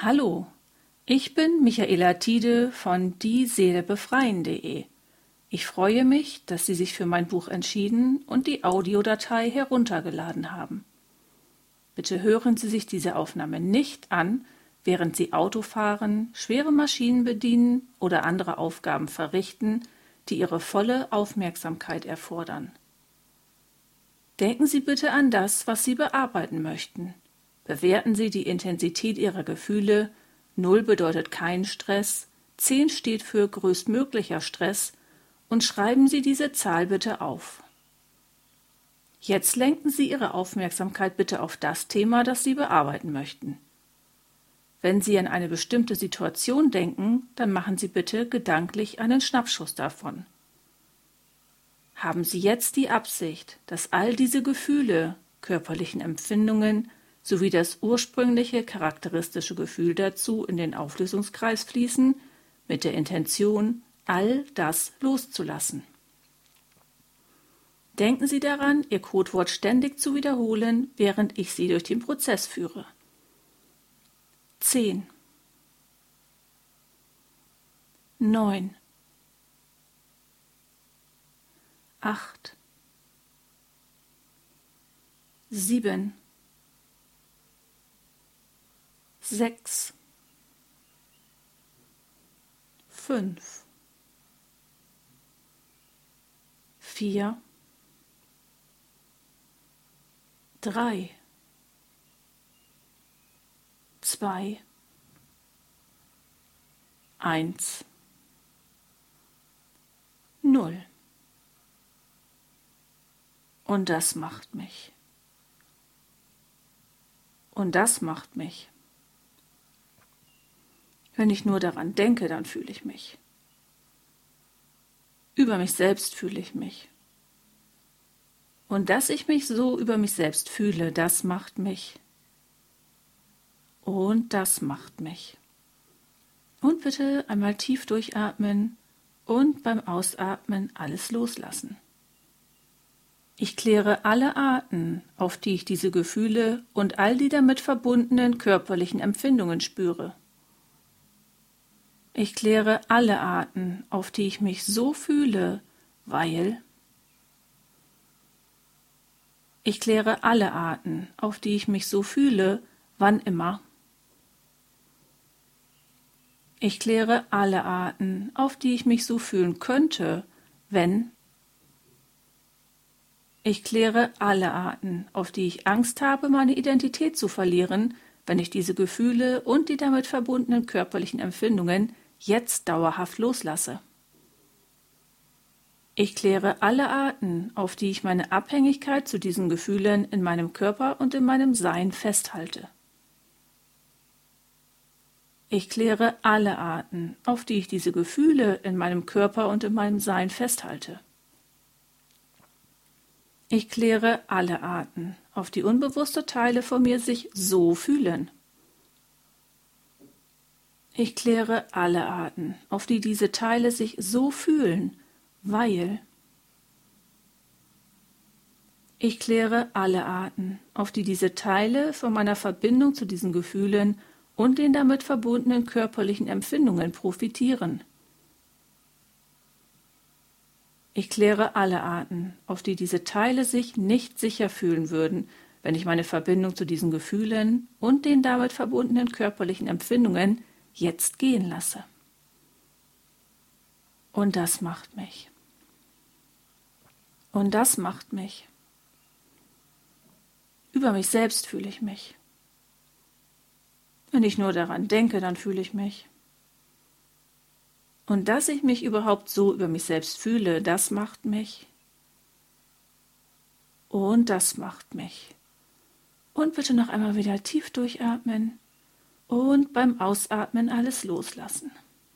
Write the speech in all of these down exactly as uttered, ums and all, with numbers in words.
Hallo, ich bin Michaela Tiede von die Seele befreien punkt de. Ich freue mich, dass Sie sich für mein Buch entschieden und die Audiodatei heruntergeladen haben. Bitte hören Sie sich diese Aufnahme nicht an, während Sie Auto fahren, schwere Maschinen bedienen oder andere Aufgaben verrichten, die Ihre volle Aufmerksamkeit erfordern. Denken Sie bitte an das, was Sie bearbeiten möchten. Bewerten Sie die Intensität Ihrer Gefühle. null bedeutet kein Stress, zehn steht für größtmöglicher Stress und schreiben Sie diese Zahl bitte auf. Jetzt lenken Sie Ihre Aufmerksamkeit bitte auf das Thema, das Sie bearbeiten möchten. Wenn Sie an eine bestimmte Situation denken, dann machen Sie bitte gedanklich einen Schnappschuss davon. Haben Sie jetzt die Absicht, dass all diese Gefühle, körperlichen Empfindungen sowie das ursprüngliche charakteristische Gefühl dazu in den Auflösungskreis fließen, mit der Intention, all das loszulassen. Denken Sie daran, Ihr Codewort ständig zu wiederholen, während ich Sie durch den Prozess führe. zehn, neun, acht, sieben, sechs, fünf, vier, drei, zwei, eins, null. Und das macht mich. Und das macht mich. Wenn ich nur daran denke, dann fühle ich mich. Über mich selbst fühle ich mich. Und dass ich mich so über mich selbst fühle, das macht mich. Und das macht mich. Und bitte einmal tief durchatmen und beim Ausatmen alles loslassen. Ich kläre alle Arten, auf die ich diese Gefühle und all die damit verbundenen körperlichen Empfindungen spüre. Ich kläre alle Arten, auf die ich mich so fühle, weil ich kläre alle Arten, auf die ich mich so fühle, wann immer. Ich kläre alle Arten, auf die ich mich so fühlen könnte, wenn. Ich kläre alle Arten, auf die ich Angst habe, meine Identität zu verlieren, wenn ich diese Gefühle und die damit verbundenen körperlichen Empfindungen jetzt dauerhaft loslasse. Ich kläre alle Arten, auf die ich meine Abhängigkeit zu diesen Gefühlen in meinem Körper und in meinem Sein festhalte. Ich kläre alle Arten, auf die ich diese Gefühle in meinem Körper und in meinem Sein festhalte. Ich kläre alle Arten, auf die unbewusste Teile von mir sich so fühlen. Ich kläre alle Arten, auf die diese Teile sich so fühlen, weil. Ich kläre alle Arten, auf die diese Teile von meiner Verbindung zu diesen Gefühlen und den damit verbundenen körperlichen Empfindungen profitieren. Ich kläre alle Arten, auf die diese Teile sich nicht sicher fühlen würden, wenn ich meine Verbindung zu diesen Gefühlen und den damit verbundenen körperlichen Empfindungen jetzt gehen lasse. Und das macht mich. Und das macht mich. Über mich selbst fühle ich mich. Wenn ich nur daran denke, dann fühle ich mich. Und dass ich mich überhaupt so über mich selbst fühle, das macht mich. Und das macht mich. Und bitte noch einmal wieder tief durchatmen und beim Ausatmen alles loslassen.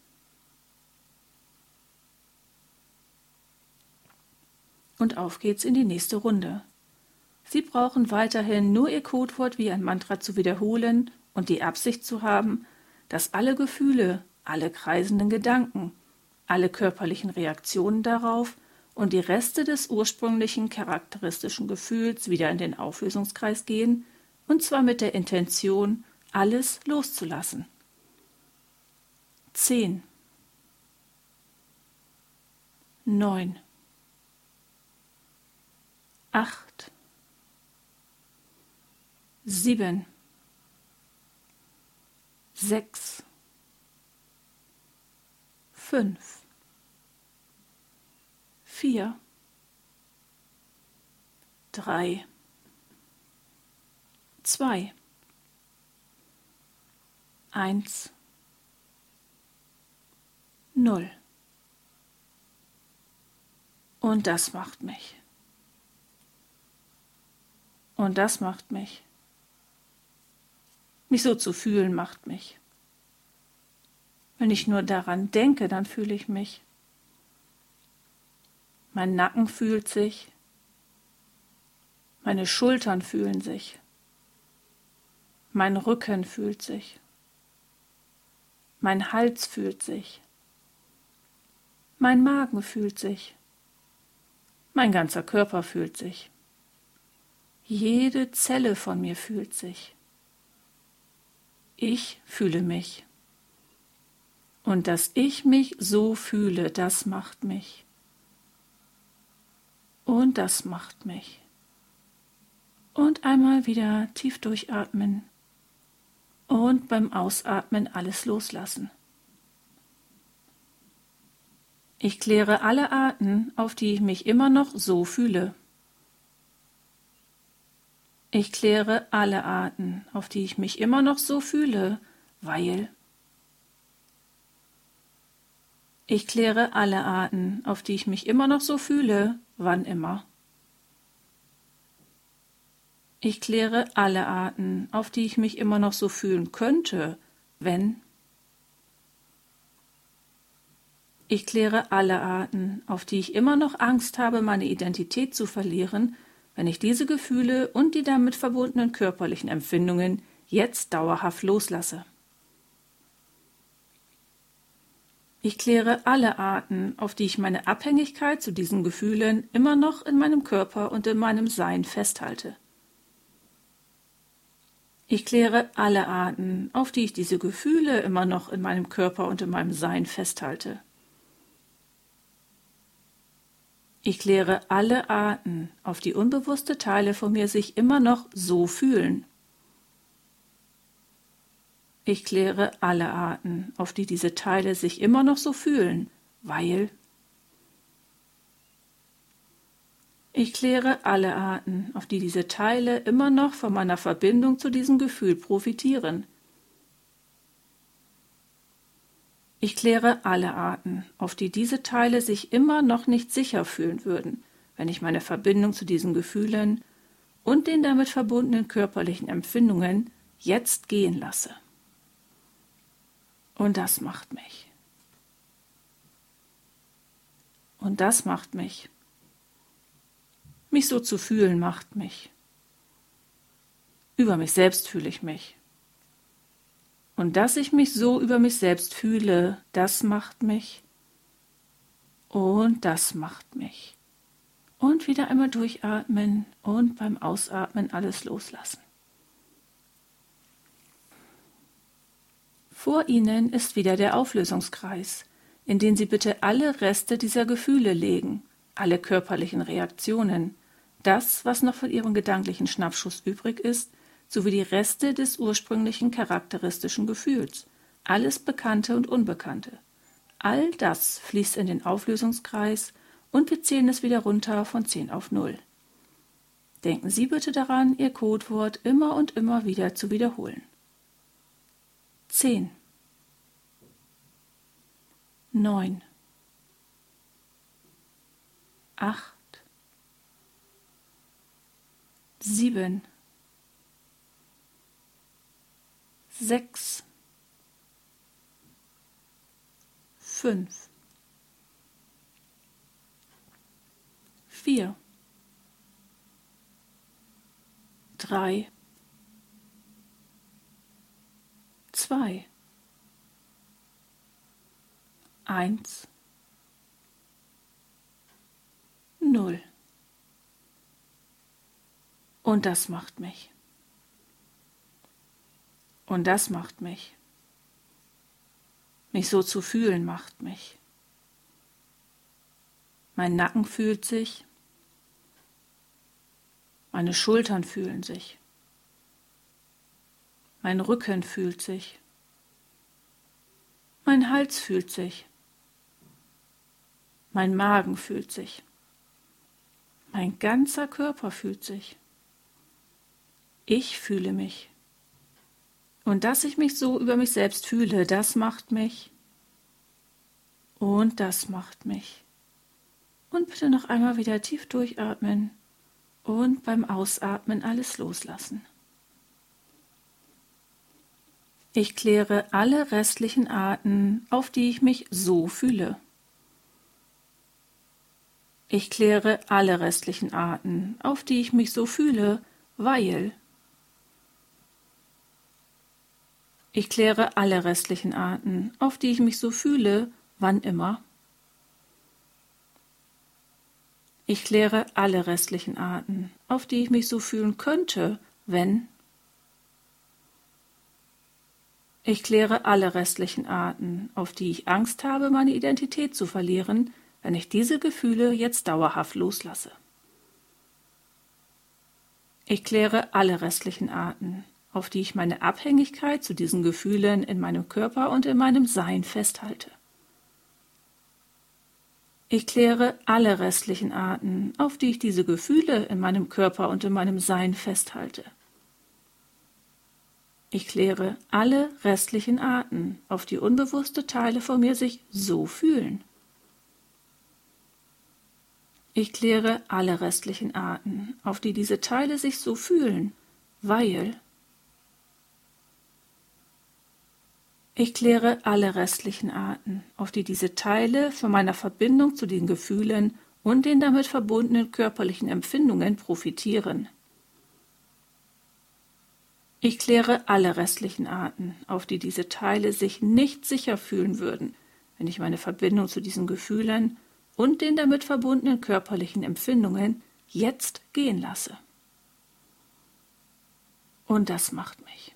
Und auf geht's in die nächste Runde. Sie brauchen weiterhin nur Ihr Codewort wie ein Mantra zu wiederholen und die Absicht zu haben, dass alle Gefühle, alle kreisenden Gedanken, alle körperlichen Reaktionen darauf und die Reste des ursprünglichen charakteristischen Gefühls wieder in den Auflösungskreis gehen, und zwar mit der Intention, alles loszulassen. zehn, neun, acht, sieben, sechs, fünf, vier, drei, zwei, eins, null. Und das macht mich. Und das macht mich. Mich so zu fühlen macht mich. Wenn ich nur daran denke, dann fühle ich mich. Mein Nacken fühlt sich. Meine Schultern fühlen sich. Mein Rücken fühlt sich. Mein Hals fühlt sich. Mein Magen fühlt sich. Mein ganzer Körper fühlt sich. Jede Zelle von mir fühlt sich. Ich fühle mich. Und dass ich mich so fühle, das macht mich. Und das macht mich. Und einmal wieder tief durchatmen. Und beim Ausatmen alles loslassen. Ich kläre alle Arten, auf die ich mich immer noch so fühle. Ich kläre alle Arten, auf die ich mich immer noch so fühle, weil. Ich kläre alle Arten, auf die ich mich immer noch so fühle, wann immer. Ich kläre alle Arten, auf die ich mich immer noch so fühlen könnte, wenn. Ich kläre alle Arten, auf die ich immer noch Angst habe, meine Identität zu verlieren, wenn ich diese Gefühle und die damit verbundenen körperlichen Empfindungen jetzt dauerhaft loslasse. Ich kläre alle Arten, auf die ich meine Abhängigkeit zu diesen Gefühlen immer noch in meinem Körper und in meinem Sein festhalte. Ich kläre alle Arten, auf die ich diese Gefühle immer noch in meinem Körper und in meinem Sein festhalte. Ich kläre alle Arten, auf die unbewusste Teile von mir sich immer noch so fühlen. Ich kläre alle Arten, auf die diese Teile sich immer noch so fühlen, weil. Ich kläre alle Arten, auf die diese Teile immer noch von meiner Verbindung zu diesem Gefühl profitieren. Ich kläre alle Arten, auf die diese Teile sich immer noch nicht sicher fühlen würden, wenn ich meine Verbindung zu diesen Gefühlen und den damit verbundenen körperlichen Empfindungen jetzt gehen lasse. Und das macht mich. Und das macht mich. Mich so zu fühlen macht mich. Über mich selbst fühle ich mich. Und dass ich mich so über mich selbst fühle, das macht mich. Und das macht mich. Und wieder einmal durchatmen und beim Ausatmen alles loslassen. Vor Ihnen ist wieder der Auflösungskreis, in den Sie bitte alle Reste dieser Gefühle legen, alle körperlichen Reaktionen, das, was noch von Ihrem gedanklichen Schnappschuss übrig ist, sowie die Reste des ursprünglichen charakteristischen Gefühls, alles Bekannte und Unbekannte. All das fließt in den Auflösungskreis und wir zählen es wieder runter von zehn auf null. Denken Sie bitte daran, Ihr Codewort immer und immer wieder zu wiederholen. zehn, neun, acht, sieben, sechs, fünf, vier, drei, zwei, eins, null. Und das macht mich. Und das macht mich. Mich so zu fühlen macht mich. Mein Nacken fühlt sich. Meine Schultern fühlen sich. Mein Rücken fühlt sich. Mein Hals fühlt sich. Mein Magen fühlt sich. Mein ganzer Körper fühlt sich. Ich fühle mich. Und dass ich mich so über mich selbst fühle, das macht mich. Und das macht mich. Und bitte noch einmal wieder tief durchatmen und beim Ausatmen alles loslassen. Ich kläre alle restlichen Arten, auf die ich mich so fühle. Ich kläre alle restlichen Arten, auf die ich mich so fühle, weil. Ich kläre alle restlichen Arten, auf die ich mich so fühle, wann immer. Ich kläre alle restlichen Arten, auf die ich mich so fühlen könnte, wenn. Ich kläre alle restlichen Arten, auf die ich Angst habe, meine Identität zu verlieren, wenn ich diese Gefühle jetzt dauerhaft loslasse. Ich kläre alle restlichen Arten, auf die ich meine Abhängigkeit zu diesen Gefühlen in meinem Körper und in meinem Sein festhalte. Ich kläre alle restlichen Arten, auf die ich diese Gefühle in meinem Körper und in meinem Sein festhalte. Ich kläre alle restlichen Arten, auf die unbewusste Teile von mir sich so fühlen. Ich kläre alle restlichen Arten, auf die diese Teile sich so fühlen, weil. Ich kläre alle restlichen Arten, auf die diese Teile von meiner Verbindung zu den Gefühlen und den damit verbundenen körperlichen Empfindungen profitieren. Ich kläre alle restlichen Arten, auf die diese Teile sich nicht sicher fühlen würden, wenn ich meine Verbindung zu diesen Gefühlen und den damit verbundenen körperlichen Empfindungen jetzt gehen lasse. Und das macht mich.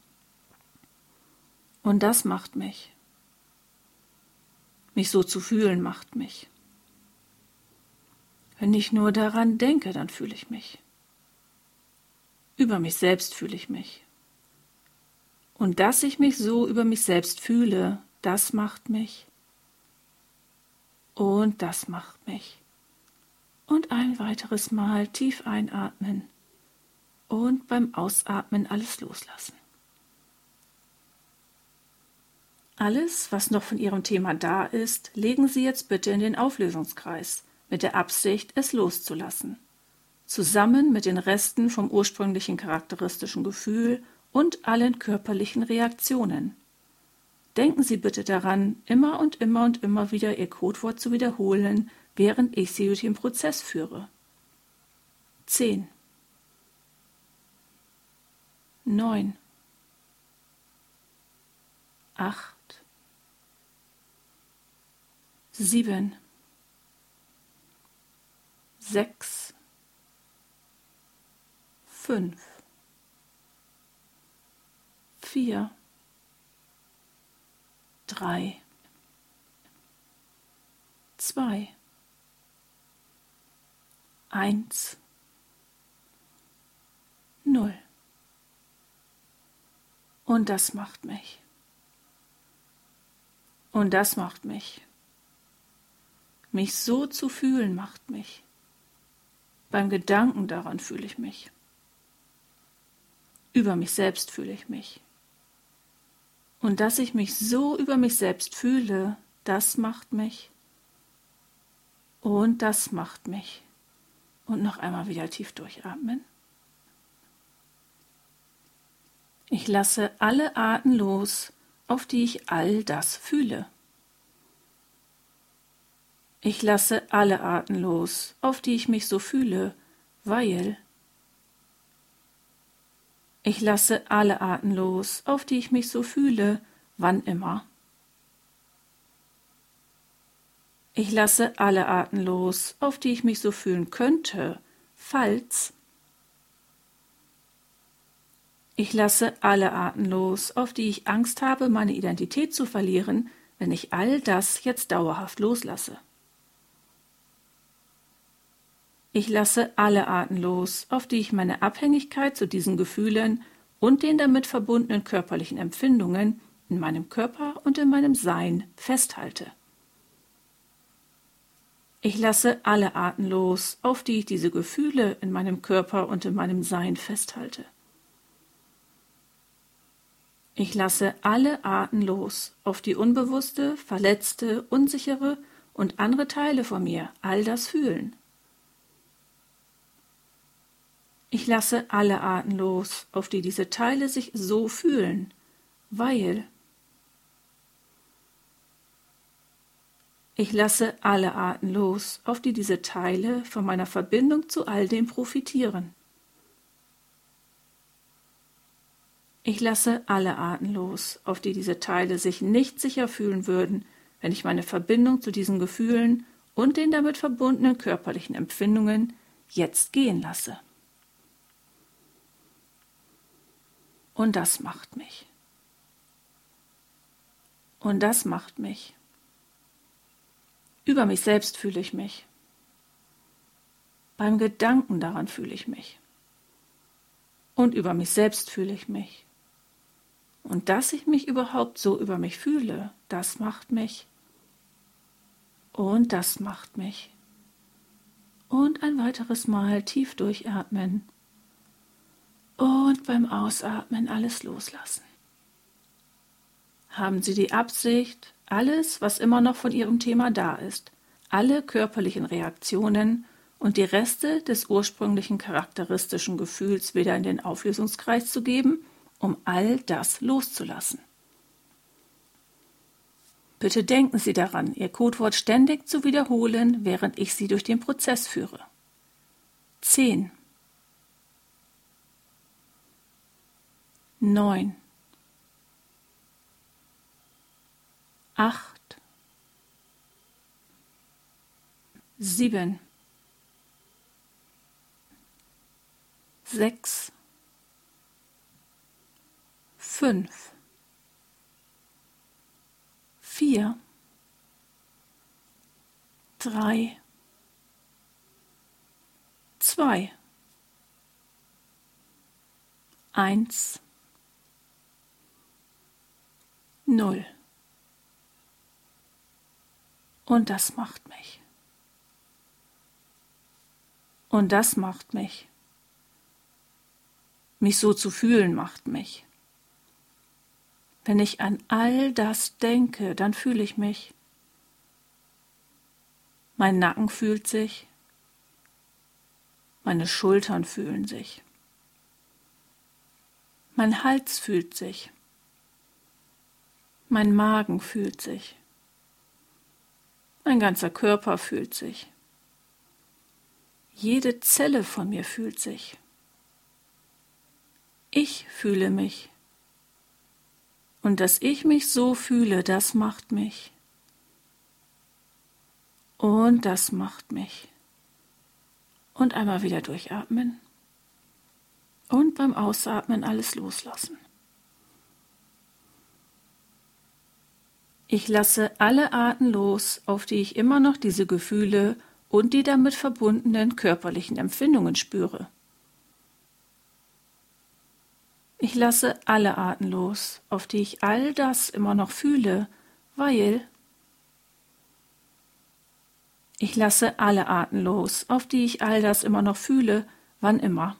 Und das macht mich. Mich so zu fühlen macht mich. Wenn ich nur daran denke, dann fühle ich mich. Über mich selbst fühle ich mich. Und dass ich mich so über mich selbst fühle, das macht mich. Und das macht mich. Und ein weiteres Mal tief einatmen und beim Ausatmen alles loslassen. Alles, was noch von Ihrem Thema da ist, legen Sie jetzt bitte in den Auflösungskreis, mit der Absicht, es loszulassen. Zusammen mit den Resten vom ursprünglichen charakteristischen Gefühl und allen körperlichen Reaktionen. Denken Sie bitte daran, immer und immer und immer wieder Ihr Codewort zu wiederholen, während ich Sie durch den Prozess führe. Zehn. Neun. Acht. Sieben. Sechs. Fünf. Vier. Drei. Zwei. Eins. Null. Und das macht mich. Und das macht mich. Mich so zu fühlen macht mich. Beim Gedanken daran fühle ich mich. Über mich selbst fühle ich mich. Und dass ich mich so über mich selbst fühle, das macht mich. Und das macht mich. Und noch einmal wieder tief durchatmen. Ich lasse alle Arten los, auf die ich all das fühle. Ich lasse alle Arten los, auf die ich mich so fühle, weil. Ich lasse alle Arten los, auf die ich mich so fühle, wann immer. Ich lasse alle Arten los, auf die ich mich so fühlen könnte, falls. Ich lasse alle Arten los, auf die ich Angst habe, meine Identität zu verlieren, wenn ich all das jetzt dauerhaft loslasse. Ich lasse alle Arten los, auf die ich meine Abhängigkeit zu diesen Gefühlen und den damit verbundenen körperlichen Empfindungen in meinem Körper und in meinem Sein festhalte. Ich lasse alle Arten los, auf die ich diese Gefühle in meinem Körper und in meinem Sein festhalte. Ich lasse alle Arten los, auf die unbewusste, verletzte, unsichere und andere Teile von mir all das fühlen. Ich lasse alle Arten los, auf die diese Teile sich so fühlen, weil ich lasse alle Arten los, auf die diese Teile von meiner Verbindung zu all dem profitieren. Ich lasse alle Arten los, auf die diese Teile sich nicht sicher fühlen würden, wenn ich meine Verbindung zu diesen Gefühlen und den damit verbundenen körperlichen Empfindungen jetzt gehen lasse. Und das macht mich. Und das macht mich. Über mich selbst fühle ich mich. Beim Gedanken daran fühle ich mich. Und über mich selbst fühle ich mich. Und dass ich mich überhaupt so über mich fühle, das macht mich. Und das macht mich. Und ein weiteres Mal tief durchatmen. Und beim Ausatmen alles loslassen. Haben Sie die Absicht, alles, was immer noch von Ihrem Thema da ist, alle körperlichen Reaktionen und die Reste des ursprünglichen charakteristischen Gefühls wieder in den Auflösungskreis zu geben, um all das loszulassen. Bitte denken Sie daran, Ihr Codewort ständig zu wiederholen, während ich Sie durch den Prozess führe. Zehn. Neun. Acht. Sieben. Sechs. Fünf. Vier. Drei. Zwei. Eins. Null. Und das macht mich. Und das macht mich. Mich so zu fühlen macht mich. Wenn ich an all das denke, dann fühle ich mich. Mein Nacken fühlt sich. Meine Schultern fühlen sich. Mein Hals fühlt sich. Mein Magen fühlt sich. Mein ganzer Körper fühlt sich. Jede Zelle von mir fühlt sich. Ich fühle mich. Und dass ich mich so fühle, das macht mich. Und das macht mich. Und einmal wieder durchatmen. Und beim Ausatmen alles loslassen. Ich lasse alle Arten los, auf die ich immer noch diese Gefühle und die damit verbundenen körperlichen Empfindungen spüre. Ich lasse alle Arten los, auf die ich all das immer noch fühle, weil ich lasse alle Arten los, auf die ich all das immer noch fühle, wann immer.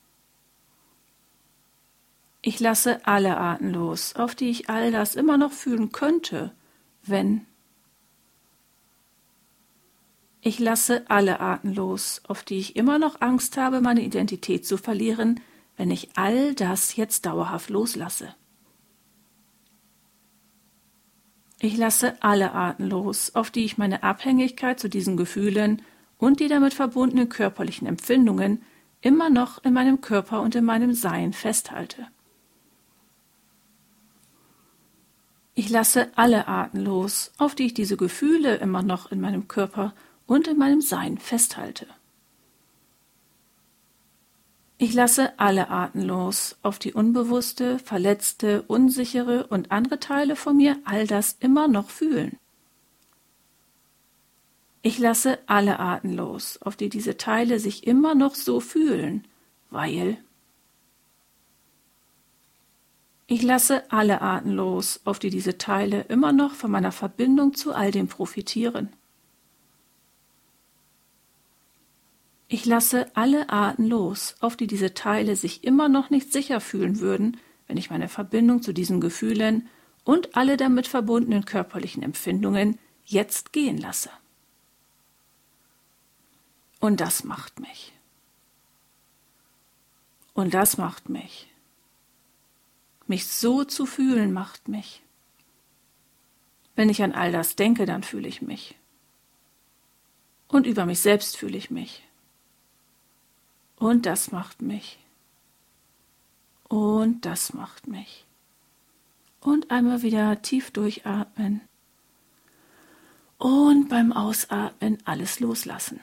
Ich lasse alle Arten los, auf die ich all das immer noch fühlen könnte, wenn. Ich lasse alle Arten los, auf die ich immer noch Angst habe, meine Identität zu verlieren, wenn ich all das jetzt dauerhaft loslasse. Ich lasse alle Arten los, auf die ich meine Abhängigkeit zu diesen Gefühlen und die damit verbundenen körperlichen Empfindungen immer noch in meinem Körper und in meinem Sein festhalte. Ich lasse alle Arten los, auf die ich diese Gefühle immer noch in meinem Körper und in meinem Sein festhalte. Ich lasse alle Arten los, auf die unbewusste, verletzte, unsichere und andere Teile von mir all das immer noch fühlen. Ich lasse alle Arten los, auf die diese Teile sich immer noch so fühlen, weil ich lasse alle Arten los, auf die diese Teile immer noch von meiner Verbindung zu all dem profitieren. Ich lasse alle Arten los, auf die diese Teile sich immer noch nicht sicher fühlen würden, wenn ich meine Verbindung zu diesen Gefühlen und alle damit verbundenen körperlichen Empfindungen jetzt gehen lasse. Und das macht mich. Und das macht mich. Mich so zu fühlen macht mich. Wenn ich an all das denke, dann fühle ich mich. Und über mich selbst fühle ich mich. Und das macht mich. Und das macht mich. Und einmal wieder tief durchatmen. Und beim Ausatmen alles loslassen.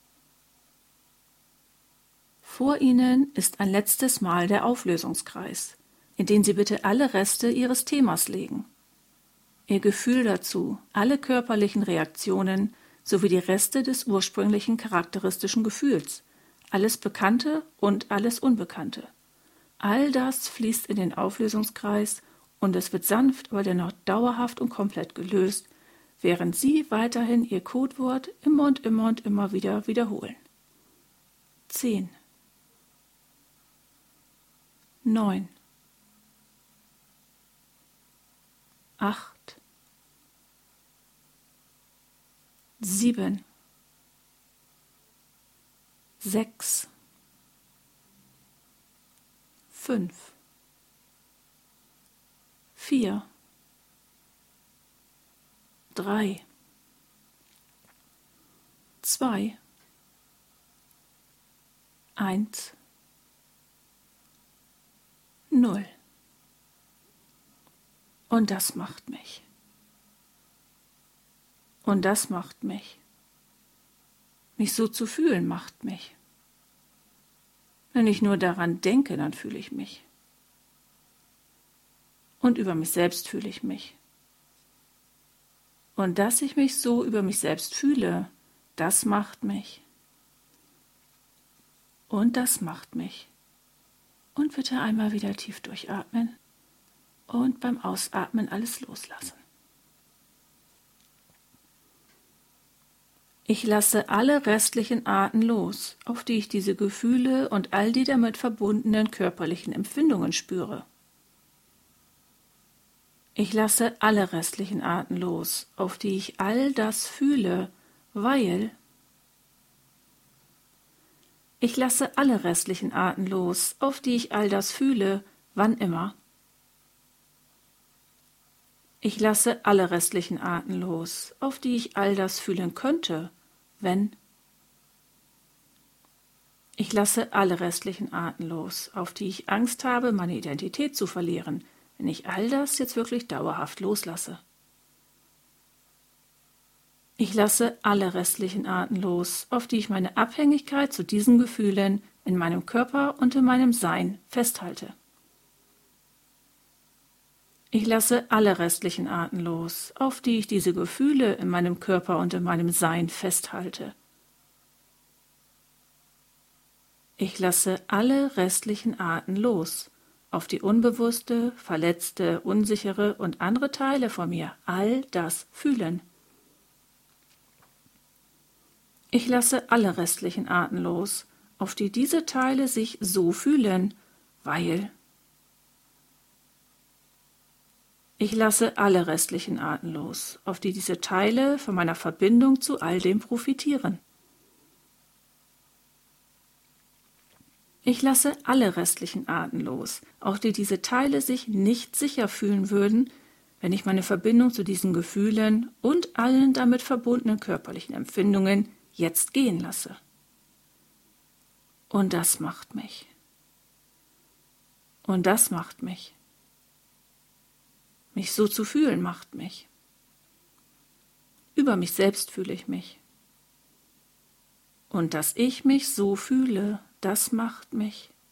Vor Ihnen ist ein letztes Mal der Auflösungskreis, in den Sie bitte alle Reste Ihres Themas legen. Ihr Gefühl dazu, alle körperlichen Reaktionen sowie die Reste des ursprünglichen charakteristischen Gefühls, alles Bekannte und alles Unbekannte. All das fließt in den Auflösungskreis und es wird sanft, aber dennoch dauerhaft und komplett gelöst, während Sie weiterhin Ihr Codewort immer und immer und immer wieder wiederholen. Zehn. Neun. Acht. Sieben. Sechs. Fünf. Vier. Drei. Zwei. Eins. Null. Und das macht mich. Und das macht mich. Mich so zu fühlen macht mich. Wenn ich nur daran denke, dann fühle ich mich. Und über mich selbst fühle ich mich. Und dass ich mich so über mich selbst fühle, das macht mich. Und das macht mich. Und bitte einmal wieder tief durchatmen und beim Ausatmen alles loslassen. Ich lasse alle restlichen Arten los, auf die ich diese Gefühle und all die damit verbundenen körperlichen Empfindungen spüre. Ich lasse alle restlichen Arten los, auf die ich all das fühle, weil ich lasse alle restlichen Arten los, auf die ich all das fühle, wann immer. Ich lasse alle restlichen Arten los, auf die ich all das fühlen könnte, wenn. Ich lasse alle restlichen Arten los, auf die ich Angst habe, meine Identität zu verlieren, wenn ich all das jetzt wirklich dauerhaft loslasse. Ich lasse alle restlichen Arten los, auf die ich meine Abhängigkeit zu diesen Gefühlen in meinem Körper und in meinem Sein festhalte. Ich lasse alle restlichen Arten los, auf die ich diese Gefühle in meinem Körper und in meinem Sein festhalte. Ich lasse alle restlichen Arten los, auf die unbewusste, verletzte, unsichere und andere Teile von mir all das fühlen. Ich lasse alle restlichen Arten los, auf die diese Teile sich so fühlen, weil. Ich lasse alle restlichen Arten los, auf die diese Teile von meiner Verbindung zu all dem profitieren. Ich lasse alle restlichen Arten los, auf die diese Teile sich nicht sicher fühlen würden, wenn ich meine Verbindung zu diesen Gefühlen und allen damit verbundenen körperlichen Empfindungen jetzt gehen lasse. Und das macht mich. Und das macht mich. Mich so zu fühlen macht mich. Über mich selbst fühle ich mich. Und dass ich mich so fühle, das macht mich.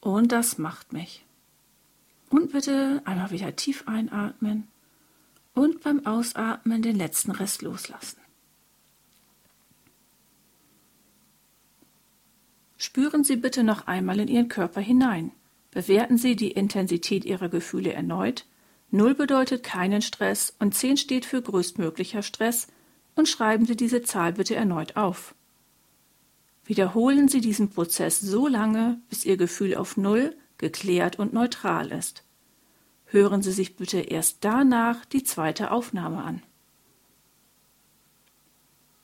Und das macht mich. Und bitte einmal wieder tief einatmen und beim Ausatmen den letzten Rest loslassen. Spüren Sie bitte noch einmal in Ihren Körper hinein. Bewerten Sie die Intensität Ihrer Gefühle erneut. null bedeutet keinen Stress und zehn steht für größtmöglicher Stress und schreiben Sie diese Zahl bitte erneut auf. Wiederholen Sie diesen Prozess so lange, bis Ihr Gefühl auf null geklärt und neutral ist. Hören Sie sich bitte erst danach die zweite Aufnahme an.